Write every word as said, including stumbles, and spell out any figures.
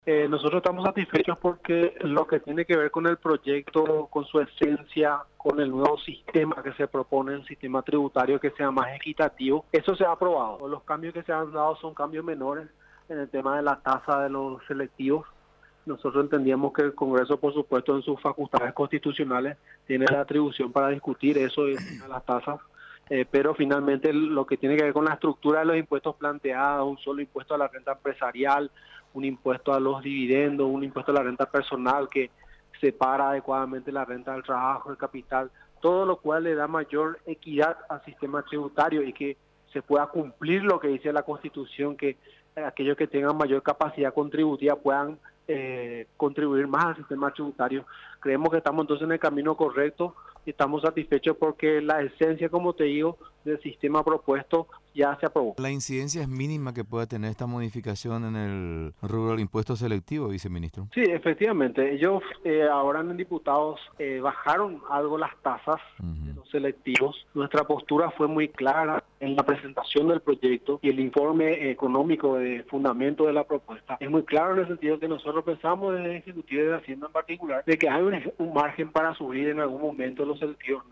Eh, nosotros estamos satisfechos porque lo que tiene que ver con el proyecto, con su esencia, con el nuevo sistema que se propone, el sistema tributario que sea más equitativo, eso se ha aprobado. Los cambios que se han dado son cambios menores en el tema de la tasa de los selectivos. Nosotros entendíamos que el Congreso, por supuesto, en sus facultades constitucionales, tiene la atribución para discutir eso de las tasas, eh, pero finalmente lo que tiene que ver con la estructura de los impuestos planteados, un solo impuesto a la renta empresarial, un impuesto a los dividendos, un impuesto a la renta personal que separa adecuadamente la renta del trabajo, el capital, todo lo cual le da mayor equidad al sistema tributario y que se pueda cumplir lo que dice la Constitución, que aquellos que tengan mayor capacidad contributiva puedan eh, contribuir más al sistema tributario. Creemos que estamos entonces en el camino correcto y estamos satisfechos porque la esencia, como te digo, del sistema propuesto ya se aprobó. La incidencia es mínima que pueda tener esta modificación en el rubro del impuesto selectivo, viceministro. Sí, efectivamente. Ellos eh, ahora en diputados eh, bajaron algo las tasas uh-huh. de los selectivos. Nuestra postura fue muy clara en la presentación del proyecto y el informe económico de fundamento de la propuesta. Es muy claro en el sentido que nosotros pensamos desde el Ejecutivo y de Hacienda en particular de que hay un, un margen para subir en algún momento los selectivos.